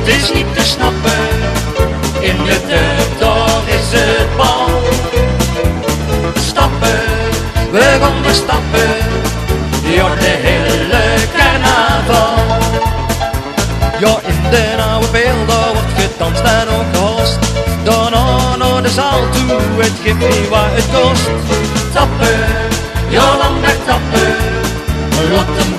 het is niet te snappen. In de dorp is het bal. Stappen, we gaan weer stappen. Ja, de hele carnaval. Ja, in de oude beelden wordt gedanst en ook gehost. Daarna naar de zaal toe, het geeft niet wat het kost. Tappen, ja, dan weer tappen. Laat de